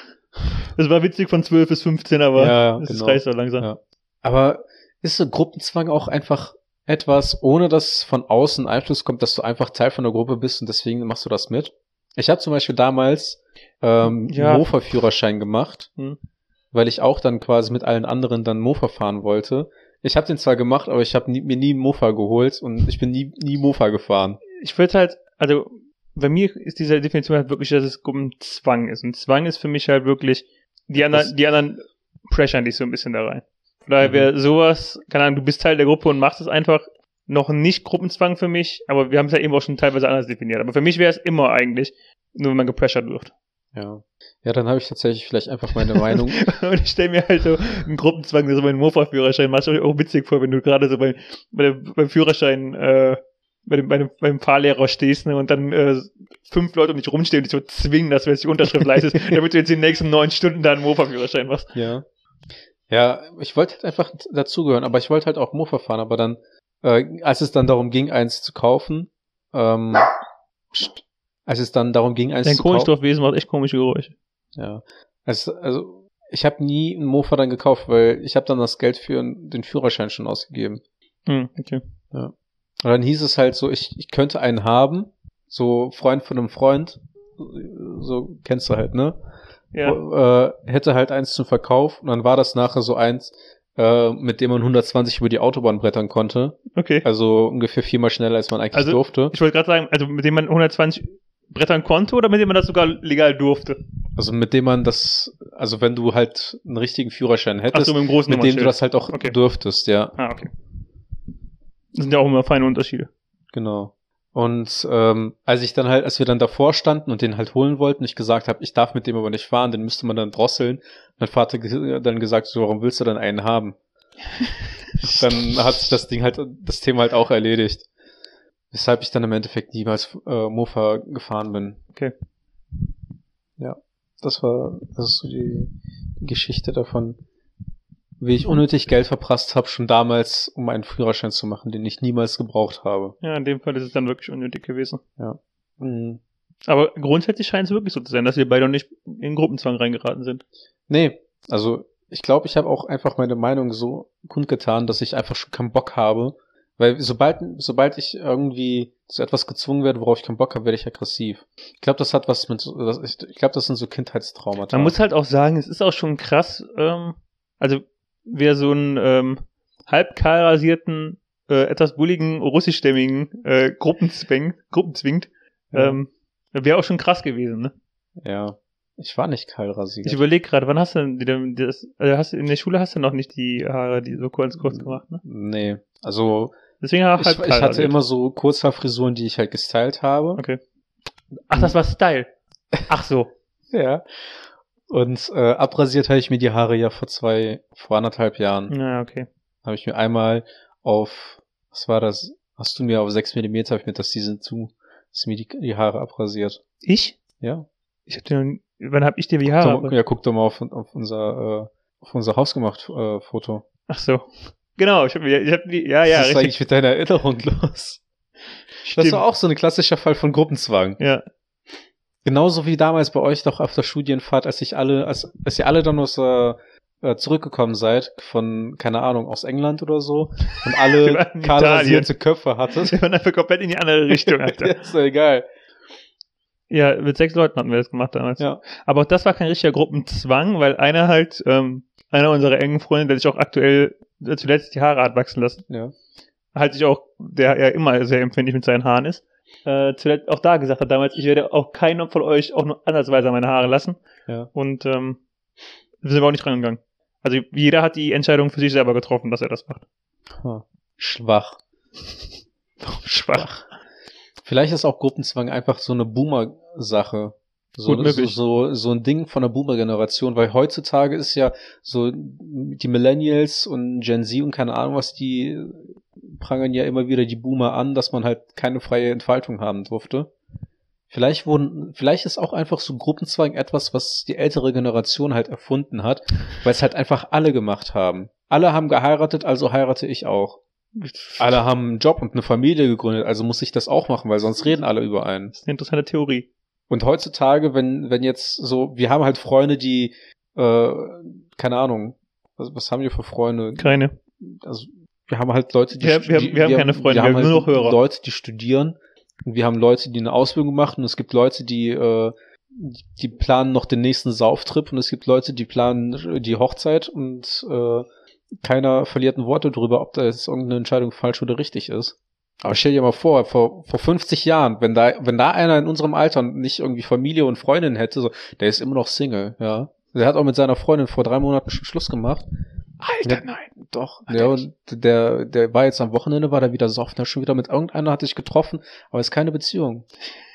Das war witzig von zwölf bis fünfzehn, aber ja, das genau. reicht so langsam. Ja. Aber ist so Gruppenzwang auch einfach etwas, ohne dass von außen Einfluss kommt, dass du einfach Teil von der Gruppe bist und deswegen machst du das mit? Ich habe zum Beispiel damals ähm, ja. Mofa-Führerschein gemacht, hm. weil ich auch dann quasi mit allen anderen dann Mofa fahren wollte. Ich habe den zwar gemacht, aber ich habe mir nie einen Mofa geholt und ich bin nie nie Mofa gefahren. Ich würde halt, also bei mir ist diese Definition halt wirklich, dass es Gruppenzwang ist. Und Zwang ist für mich halt wirklich, die anderen, das die anderen pressern dich so ein bisschen da rein. Von daher mhm. wäre sowas, keine Ahnung, du bist Teil der Gruppe und machst es einfach, noch nicht Gruppenzwang für mich, aber wir haben es ja eben auch schon teilweise anders definiert. Aber für mich wäre es immer eigentlich, nur wenn man gepressert wird. Ja. Ja, dann habe ich tatsächlich vielleicht einfach meine Meinung. Und ich stelle mir halt so einen Gruppenzwang, so beim Mofa-Führerschein, machst du auch witzig vor, wenn du gerade so bei, bei dem, beim Führerschein, äh, bei dem, bei dem, beim Fahrlehrer stehst, ne, und dann äh, fünf Leute um dich rumstehen und dich so zwingen, dass du jetzt die Unterschrift leistest, damit du jetzt die nächsten neun Stunden da einen Mofa-Führerschein machst. Ja. Ja, ich wollte halt einfach dazugehören, aber ich wollte halt auch Mofa fahren, aber dann, äh, als es dann darum ging, eins zu kaufen, ähm, als es dann darum ging, eins Dein zu kaufen. Dein Kohlenstoffwesen macht echt komische Geräusche. Ja. Also, also ich habe nie einen Mofa dann gekauft, weil ich habe dann das Geld für den Führerschein schon ausgegeben. Hm, okay. Ja. Und dann hieß es halt so, ich, ich könnte einen haben, so Freund von einem Freund, so kennst du halt, ne? Ja. Äh, hätte halt eins zum Verkauf und dann war das nachher so eins, äh, mit dem man hundertzwanzig über die Autobahn brettern konnte. Okay. Also ungefähr viermal schneller, als man eigentlich also, durfte. Ich wollte gerade sagen, also mit dem man hundertzwanzig brettern konnte oder mit dem man das sogar legal durfte? Also mit dem man das, also wenn du halt einen richtigen Führerschein hättest, so, mit, dem großen mit dem du das halt auch okay. dürftest, ja. Ah, okay. Das sind ja auch immer feine Unterschiede. Genau. Und ähm, als ich dann halt, als wir dann davor standen und den halt holen wollten, ich gesagt habe, ich darf mit dem aber nicht fahren, den müsste man dann drosseln. Mein Vater ge- dann gesagt, so, warum willst du dann einen haben? Dann hat sich das Ding halt, das Thema halt auch erledigt. Weshalb ich dann im Endeffekt niemals äh, Mofa gefahren bin. Okay. Ja, das war, das ist so die, die Geschichte davon, wie ich unnötig Geld verprasst habe, schon damals, um einen Führerschein zu machen, den ich niemals gebraucht habe. Ja, in dem Fall ist es dann wirklich unnötig gewesen. Ja. Mhm. Aber grundsätzlich scheint es wirklich so zu sein, dass wir beide noch nicht in Gruppenzwang reingeraten sind. Nee, also ich glaube, ich habe auch einfach meine Meinung so kundgetan, dass ich einfach schon keinen Bock habe. Weil sobald sobald ich irgendwie zu etwas gezwungen werde, worauf ich keinen Bock habe, werde ich aggressiv. Ich glaube, das hat was mit so, das, ich, ich glaube, das sind so Kindheitstraumata. Man muss halt auch sagen, es ist auch schon krass, ähm, also wer so einen ähm, halb kahl rasierten, äh, etwas bulligen, russischstämmigen äh, Gruppen zwingt, Gruppen zwingt, Ja. ähm, wäre auch schon krass gewesen, ne? Ja. Ich war nicht kahl rasiert. Ich überlege gerade, wann hast du denn die, die, das, also hast du in der Schule hast du noch nicht die Haare, die so kurz kurz gemacht, ne? Nee, also Deswegen auch ich, halb ich kahl hatte rasiert. immer so Kurzhaarfrisuren, die ich halt gestylt habe. Okay. Ach, das war Style. Ach so. Ja. Und äh, abrasiert habe ich mir die Haare ja vor zwei, vor anderthalb Jahren. Ja, okay. Habe ich mir einmal auf, was war das? Hast du mir auf sechs Millimeter, habe ich mir das Season zwei, hast du mir die, die Haare abrasiert. Ich? Ja. Ich hab dir, wann hab ich dir die Haare? Guck doch, ja, guck doch mal auf, auf unser, äh, auf unser hausgemacht äh, Foto. Ach so. Genau, ich hab, ich hab die, ja, ja, Was ist richtig. eigentlich mit deiner Erinnerung los? Das war auch so ein klassischer Fall von Gruppenzwang. Ja. Genauso wie damals bei euch doch auf der Studienfahrt, als ich alle, als, als ihr alle dann aus äh, äh, zurückgekommen seid, von, keine Ahnung, aus England oder so, und Wir alle waren in kahl Italien. rasierte Köpfe hattet. Wir waren einfach komplett in die andere Richtung, Alter. Ja, ist doch egal. Ja, mit sechs Leuten hatten wir das gemacht damals. Ja. Aber auch das war kein richtiger Gruppenzwang, weil einer halt, ähm, einer unserer engen Freunde, der sich auch aktuell äh, zuletzt die Haare hat wachsen lassen, Ja. halt sich auch, der ja immer sehr empfindlich mit seinen Haaren ist, äh, zuletzt auch da gesagt hat damals, ich werde auch keinen von euch auch nur ansatzweise meine Haare lassen. Ja. Und ähm, wir sind aber auch nicht rangegangen. Also jeder hat die Entscheidung für sich selber getroffen, dass er das macht. Hm. Schwach. Schwach. Vielleicht ist auch Gruppenzwang einfach so eine Boomer-Sache. So, Gut so, möglich. so, so ein Ding von der Boomer-Generation, weil heutzutage ist ja so, die Millennials und Gen Z und keine Ahnung was, die prangern ja immer wieder die Boomer an, dass man halt keine freie Entfaltung haben durfte. Vielleicht wurden, vielleicht ist auch einfach so Gruppenzwang etwas, was die ältere Generation halt erfunden hat, weil es halt einfach alle gemacht haben. Alle haben geheiratet, also heirate ich auch. Alle haben einen Job und eine Familie gegründet, also muss ich das auch machen, weil sonst reden alle über einen. Das ist eine interessante Theorie. Und heutzutage, wenn wenn jetzt so, wir haben halt Freunde, die, äh, keine Ahnung, was, was haben wir für Freunde? Keine. Also wir haben halt Leute, die, Wir- wir haben- die, wir haben keine Freunde, wir haben halt nur noch Hörer. Leute, die studieren. Und wir haben Leute, die eine Ausbildung machen. Und es gibt Leute, die äh, die planen noch den nächsten Sauftrip. Und es gibt Leute, die planen die Hochzeit. Und äh, keiner verliert ein Wort darüber, ob da jetzt irgendeine Entscheidung falsch oder richtig ist. Aber stell dir mal vor, vor, vor fünfzig Jahren, wenn da, wenn da einer in unserem Alter nicht irgendwie Familie und Freundin hätte, so, der ist immer noch Single, ja. Der hat auch mit seiner Freundin vor drei Monaten Sch- Schluss gemacht. Alter, Ja, nein. Doch. Hat Ja, er und der, der war jetzt am Wochenende, war der wieder soft, der schon wieder mit irgendeiner hatte ich getroffen, aber ist keine Beziehung.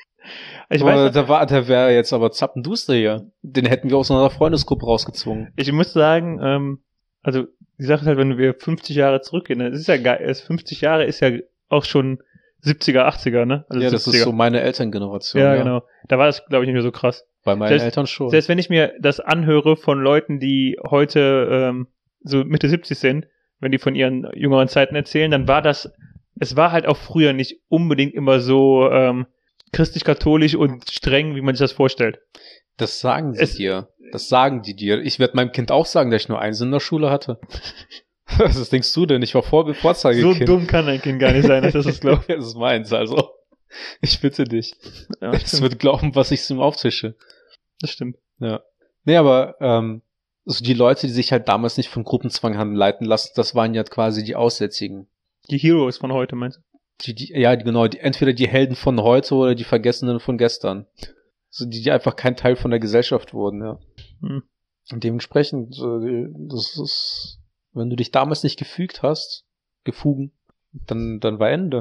Ich aber weiß, der war, der wäre jetzt aber zappenduster hier. Den hätten wir aus unserer Freundesgruppe rausgezwungen. ich muss sagen, ähm, also die Sache ist halt, wenn wir fünfzig Jahre zurückgehen, das ist ja geil, es- fünfzig Jahre ist ja auch schon siebziger, achtziger, ne? Also Ja, das siebziger. ist so meine Elterngeneration. Ja, genau. Da war das, glaube ich, nicht mehr so krass. Bei meinen Selbst- Eltern schon. Selbst wenn ich mir das anhöre von Leuten, die heute ähm, so Mitte siebzig sind, wenn die von ihren jüngeren Zeiten erzählen, dann war das, es war halt auch früher nicht unbedingt immer so ähm, christlich-katholisch und streng, wie man sich das vorstellt. Das sagen sie Es- dir. Das sagen die dir. Ich werde meinem Kind auch sagen, dass ich nur eins in der Schule hatte. Was denkst du denn? Ich war vor So Vorzeigekind. dumm kann ein Kind gar nicht sein, dass das ist, glaube Das ist meins, also. Ich bitte dich. ich. Ja, Es stimmt. wird glauben, was ich ihm auftische. Das stimmt. Ja. Nee, aber ähm, also die Leute, die sich halt damals nicht von Gruppenzwang haben leiten lassen, das waren ja quasi die Aussätzigen. Die Heroes von heute, meinst du? Die, die, ja, die, genau, die, entweder die Helden von heute oder die Vergessenen von gestern. Also die, die einfach kein Teil von der Gesellschaft wurden, ja. Hm. Und dementsprechend, äh, das ist, wenn du dich damals nicht gefügt hast, gefugen, dann, dann war Ende.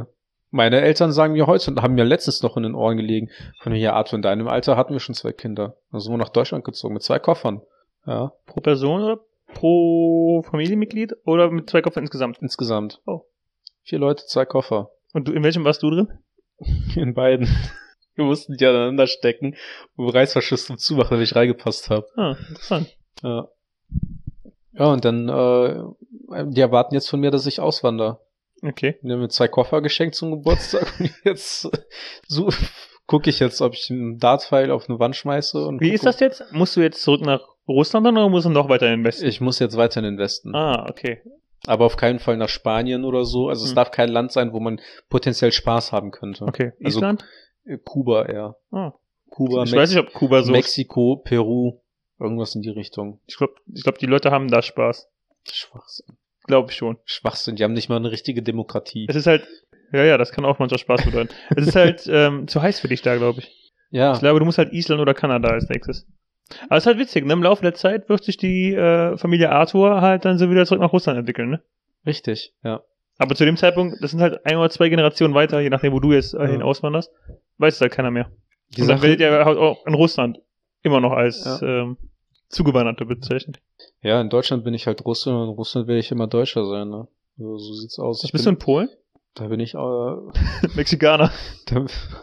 Meine Eltern sagen mir heute und haben mir letztens noch in den Ohren gelegen, von mir, ja, Arthur, in deinem Alter hatten wir schon zwei Kinder. Dann sind wir nach Deutschland gezogen mit zwei Koffern. Ja. Pro Person oder pro Familienmitglied oder mit zwei Koffern insgesamt? Insgesamt. Oh. Vier Leute, zwei Koffer. Und du, in welchem warst du drin? In beiden. Wir mussten die aneinander stecken und Reißverschluss zum Zumachen, wenn ich reingepasst habe. Ah, interessant. Ja. Ja, und dann, äh, die erwarten jetzt von mir, dass ich auswandere. Okay. Die haben mir zwei Koffer geschenkt zum Geburtstag und jetzt so gucke ich jetzt, ob ich einen Dartpfeil auf eine Wand schmeiße. Und Wie gucke, ist das jetzt? Musst du jetzt zurück nach Russland dann oder musst du noch weiter in den Westen? Ich muss jetzt weiter in den Westen. Ah, okay. Aber auf keinen Fall nach Spanien oder so. Also es hm. darf kein Land sein, wo man potenziell Spaß haben könnte. Okay. Also Island? Kuba eher. Ah. Kuba, ich Mex- weiß nicht, ob Kuba so... Mexiko, Peru, irgendwas in die Richtung. Ich glaube, ich glaub, die Leute haben da Spaß. Schwachsinn. Glaube ich schon. Schwachsinn, die haben nicht mal eine richtige Demokratie. Es ist halt... Ja, ja, das kann auch manchmal Spaß bedeuten. Es ist halt ähm, zu heiß für dich da, glaube ich. Ja. Ich glaube, du musst halt Island oder Kanada als nächstes. Aber es ist halt witzig, ne? Im Laufe der Zeit wird sich die äh, Familie Arthur halt dann so wieder zurück nach Russland entwickeln, ne? Richtig, ja. Aber zu dem Zeitpunkt, das sind halt ein oder zwei Generationen weiter, je nachdem, wo du jetzt äh, Ja. hin auswanderst, weiß es halt keiner mehr. Die Und dann Sache- werdet ihr halt auch in Russland immer noch als Ja. ähm, Zugewanderte bezeichnet. Ja, in Deutschland bin ich halt Russe und in Russland werde ich immer Deutscher sein, ne? So, so sieht's aus. Ich Bist du bin, in Polen? da bin ich, äh, Mexikaner. da,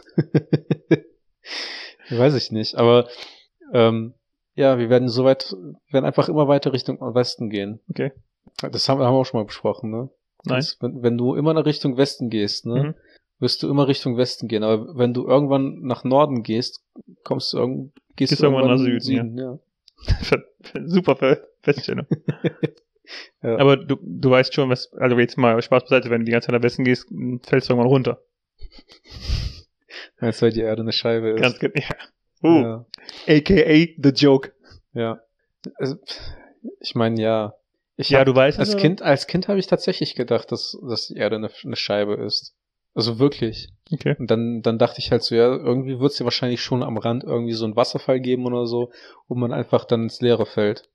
weiß ich nicht, aber, ähm, ja, wir werden soweit, werden einfach immer weiter Richtung Westen gehen. Okay. Das haben, haben wir auch schon mal besprochen, ne? Nein. Das, wenn, wenn du immer nach Richtung Westen gehst, ne? Mhm. Wirst du immer Richtung Westen gehen, aber wenn du irgendwann nach Norden gehst, kommst du irgend, gehst, Gehst du irgendwann irgendwann nach Süden, ja. Super Fe- Feststellung. Ja. Aber du, du weißt schon, was, also jetzt mal Spaß beiseite, wenn du die ganze Zeit nach Westen gehst, fällst du irgendwann runter. Als weil die Erde eine Scheibe ist. Ganz genau. Ja. Uh, Ja. A K A The Joke. Ja. Also, ich meine, ja. Ich Ja, hab, du weißt es, als oder? Kind, als Kind habe ich tatsächlich gedacht, dass, dass die Erde eine, eine Scheibe ist. Also wirklich. Okay. Und dann, dann dachte ich halt so, ja, irgendwie wird es ja wahrscheinlich schon am Rand irgendwie so einen Wasserfall geben oder so, wo man einfach dann ins Leere fällt.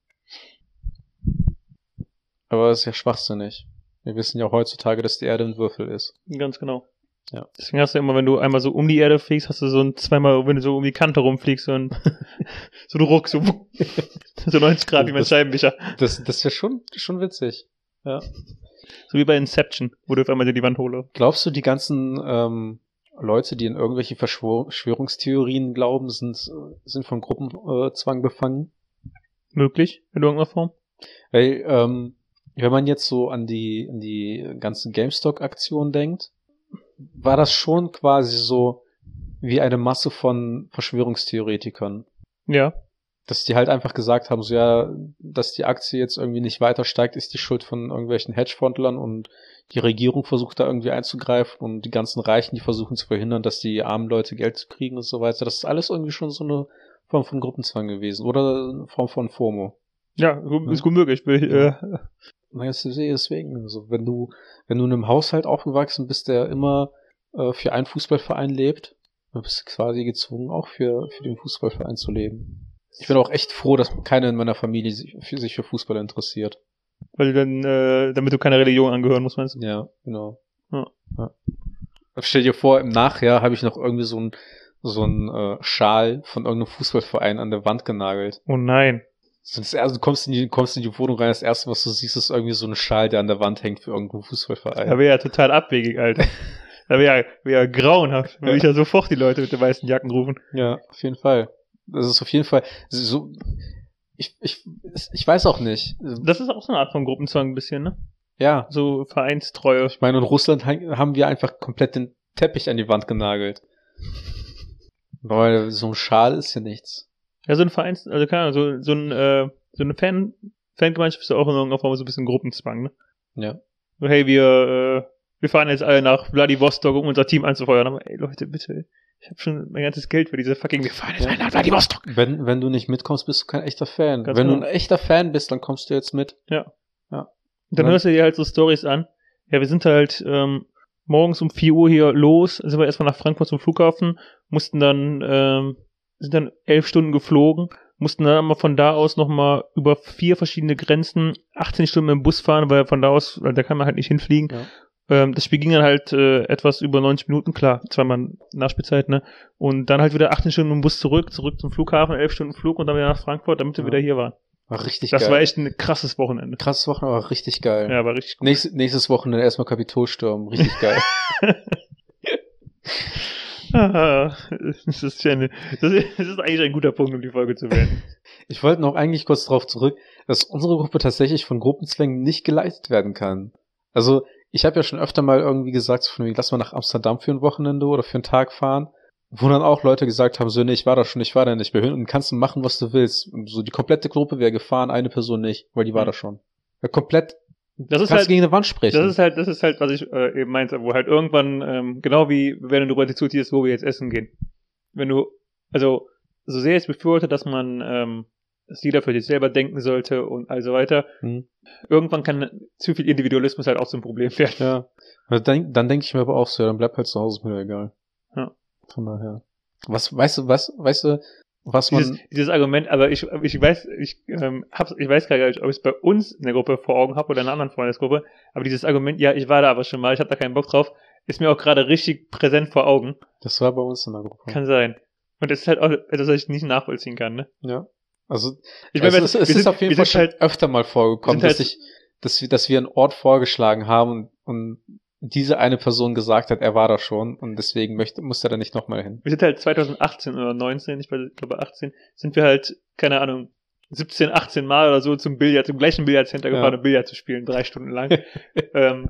Aber das ist ja schwachsinnig. Wir wissen ja auch heutzutage, dass die Erde ein Würfel ist. Ganz genau. Ja. Deswegen hast du immer, wenn du einmal so um die Erde fliegst, hast du so ein zweimal, wenn du so um die Kante rumfliegst, so ein, so ein Ruck, so, so neunzig Grad wie mein Das- Scheibenwischer. Das, das wäre schon, schon witzig. Ja. So wie bei Inception, wo du auf einmal dir die Wand hole. Glaubst du, die ganzen ähm, Leute, die in irgendwelche Verschwör- Verschwörungstheorien glauben, sind, sind von Gruppenzwang befangen? Möglich, in irgendeiner Form? Weil, ähm, wenn man jetzt so an die, an die ganzen GameStop-Aktionen denkt, war das schon quasi so wie eine Masse von Verschwörungstheoretikern. Ja. Dass die halt einfach gesagt haben, so ja, dass die Aktie jetzt irgendwie nicht weiter steigt, ist die Schuld von irgendwelchen Hedgefondlern und die Regierung versucht da irgendwie einzugreifen und die ganzen Reichen, die versuchen zu verhindern, dass die armen Leute Geld kriegen und so weiter. Das ist alles irgendwie schon so eine Form von Gruppenzwang gewesen oder eine Form von FOMO. Ja, gu- ist gut möglich. Will, ich, äh, Na, jetzt sehe ich deswegen. Also wenn du, wenn du in einem Haushalt aufgewachsen bist, der immer äh, für einen Fußballverein lebt, dann bist du quasi gezwungen, auch für, für den Fußballverein zu leben. Ich bin auch echt froh, dass keiner in meiner Familie sich für, sich für Fußball interessiert. weil du dann, äh, damit du keiner Religion angehören musst, meinst du? Ja, genau. Ja. Ja. Stell dir vor, im Nachjahr habe ich noch irgendwie so ein so ein äh, Schal von irgendeinem Fußballverein an der Wand genagelt. Oh nein. Das erste, du kommst in die, kommst in die Wohnung rein, das erste, was du siehst, ist irgendwie so ein Schal, der an der Wand hängt für irgendeinen Fußballverein. Da wäre ja total abwegig, Alter. Da wäre ja, wär ja grauenhaft. Würde ich ja sofort die Leute mit den weißen Jacken rufen. Ja, auf jeden Fall. Das ist auf jeden Fall so. Ich, ich, ich weiß auch nicht. Das ist auch so eine Art von Gruppenzwang ein bisschen, ne? Ja. So Vereinstreue. Ich meine, in Russland haben wir einfach komplett den Teppich an die Wand genagelt. Weil so ein Schal ist ja nichts. Ja, so ein Vereins, also keine Ahnung, so, so ein, äh, so eine Fan, Fangemeinschaft ist ja auch in irgendeiner Form so ein bisschen Gruppenzwang, ne? Ja. So, hey, wir, äh, wir fahren jetzt alle nach Vladivostok, um unser Team anzufeuern. Aber ey, Leute, bitte, ich habe schon mein ganzes Geld für diese fucking, wir fahren jetzt Ja. alle nach Vladivostok. Wenn, wenn du nicht mitkommst, bist du kein echter Fan. Ganz wenn genau. du ein echter Fan bist, dann kommst du jetzt mit. Ja. Ja. Und dann Ja. hörst du dir halt so Storys an. Ja, wir sind halt ähm, morgens um vier Uhr hier los, sind wir erstmal nach Frankfurt zum Flughafen, mussten dann, ähm, sind dann elf Stunden geflogen, mussten dann aber von da aus nochmal über vier verschiedene Grenzen achtzehn Stunden mit dem Bus fahren, weil von da aus, weil da kann man halt nicht hinfliegen. Ja. Ähm, das Spiel ging dann halt äh, etwas über neunzig Minuten, klar, zweimal Nachspielzeit, ne? Und dann halt wieder achtzehn Stunden im Bus zurück, zurück zum Flughafen, elf Stunden Flug und dann wieder nach Frankfurt, damit wir Ja. wieder hier waren. War richtig Das geil. war echt ein krasses Wochenende. Krasses Wochenende, aber richtig geil. Ja, war richtig gut. Nächstes, nächstes Wochenende erstmal Kapitolsturm. Richtig geil. Ah, das ist ja eine, das ist, das ist eigentlich ein guter Punkt, um die Folge zu beenden. Ich wollte noch eigentlich kurz darauf zurück, dass unsere Gruppe tatsächlich von Gruppenzwängen nicht geleitet werden kann. Also, ich habe ja schon öfter mal irgendwie gesagt, so von wegen, lass mal nach Amsterdam für ein Wochenende oder für einen Tag fahren, wo dann auch Leute gesagt haben, so, nee, ich war da schon, ich war da nicht mehr hin und kannst du machen, was du willst. Und so, die komplette Gruppe wäre gefahren, eine Person nicht, weil die war Mhm. da schon. Ja, komplett, Das ist kannst halt, gegen eine Wand sprechen. das ist halt, das ist halt, was ich äh, eben meinte, wo halt irgendwann, ähm, genau wie wenn du heute zuziehst, wo wir jetzt essen gehen. Wenn du, also, so sehr ich befürworte, dass man, ähm, dass jeder für sich selber denken sollte und also weiter. Hm. Irgendwann kann zu viel Individualismus halt auch so ein Problem werden. Ja. Also dann dann denke ich mir aber auch so, ja, dann bleib halt zu Hause, ist mir egal. Ja. Von daher. Was, weißt du, was, weißt du, was man... Dieses, dieses Argument, aber ich, ich weiß, ich, ähm, hab's, ich weiß gar nicht, ob ich es bei uns in der Gruppe vor Augen habe oder in einer anderen Freundesgruppe, aber dieses Argument, ja, ich war da aber schon mal, ich habe da keinen Bock drauf, ist mir auch gerade richtig präsent vor Augen. Das war bei uns in der Gruppe. Kann sein. Und das ist halt auch etwas, was ich nicht nachvollziehen kann, ne? Ja. Also, Ich es, meine, ist, wir es sind- ist auf jeden wir Fall sind schon halt- öfter mal vorgekommen, wir dass sind ich, dass wir, dass wir einen Ort vorgeschlagen haben und, und diese eine Person gesagt hat, er war da schon und deswegen möchte, muss er da nicht nochmal hin. Wir sind halt zwanzig achtzehn oder neunzehn, ich weiß- ich glaube achtzehn, sind wir halt, keine Ahnung, siebzehn, achtzehn Mal oder so zum Billard, zum gleichen Billardcenter Ja. gefahren, um Billard zu spielen, drei Stunden lang. ähm,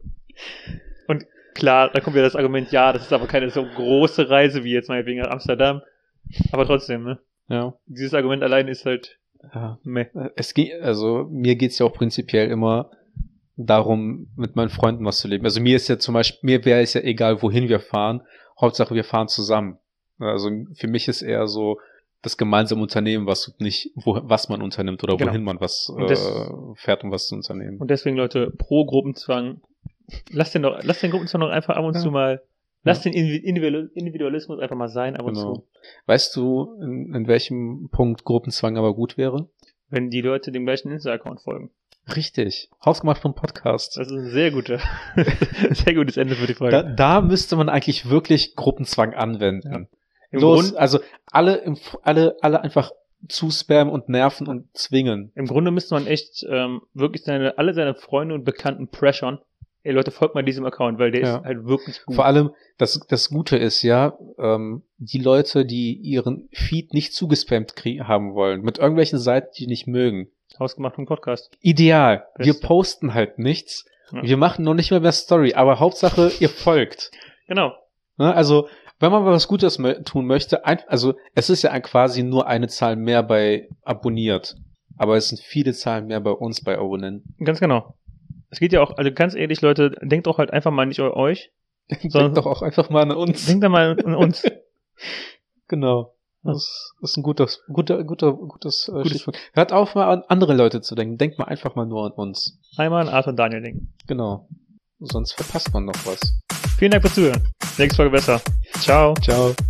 und klar, da kommt wieder das Argument, ja, das ist aber keine so große Reise wie jetzt meinetwegen nach Amsterdam. Aber trotzdem, ne? Ja. Dieses Argument allein ist halt ja. meh. Es geht, also mir geht's ja auch prinzipiell immer darum, mit meinen Freunden was zu leben. Also mir ist ja zum Beispiel, mir wäre es ja egal, wohin wir fahren. Hauptsache wir fahren zusammen. Also für mich ist eher so das gemeinsame Unternehmen, was nicht, wo, was man unternimmt oder Genau. wohin man was Und das- äh, fährt, um was zu unternehmen. Und deswegen, Leute, pro Gruppenzwang, lasst den doch, lasst den Gruppenzwang doch einfach ab und Ja. zu mal, lasst Ja. den Individu- Individualismus einfach mal sein, ab und Genau. zu. Weißt du, in, in welchem Punkt Gruppenzwang aber gut wäre? Wenn die Leute dem gleichen Insta-Account folgen. Richtig. Hausgemacht vom Podcast. Das ist ein sehr guter, sehr gutes Ende für die Folge. Da, da müsste man eigentlich wirklich Gruppenzwang anwenden. Ja. Im Los, Grund- also alle, im, alle, alle einfach zuspammen und nerven und zwingen. Im Grunde müsste man echt ähm, wirklich seine, alle seine Freunde und Bekannten pressern. Ey Leute, folgt mal diesem Account, weil der Ja. ist halt wirklich gut. Vor allem, das, das Gute ist ja, ähm, die Leute, die ihren Feed nicht zugespammt krie- haben wollen, mit irgendwelchen Seiten, die nicht mögen. Ausgemacht im Podcast. Ideal. Wir Beste. posten halt nichts. Ja. Wir machen noch nicht mal mehr Story, aber Hauptsache, ihr folgt. Genau. Ne? Also, wenn man mal was Gutes mö- tun möchte, ein, also es ist ja ein, quasi nur eine Zahl mehr bei abonniert. Aber es sind viele Zahlen mehr bei uns bei Abonnenten. Ganz genau. Es geht ja auch, also ganz ehrlich, Leute, denkt doch halt einfach mal nicht an euch, sondern Denkt doch auch einfach mal an uns. denkt da mal an uns. Genau. Das ist ein gutes, guter, guter, gutes, äh, Gutes- Stichwort. Hört auf, mal an andere Leute zu denken. Denkt mal einfach mal nur an uns. Einmal an Arthur und Daniel denken. Genau. Sonst verpasst man noch was. Vielen Dank fürs Zuhören. Nächste Folge besser. Ciao. Ciao.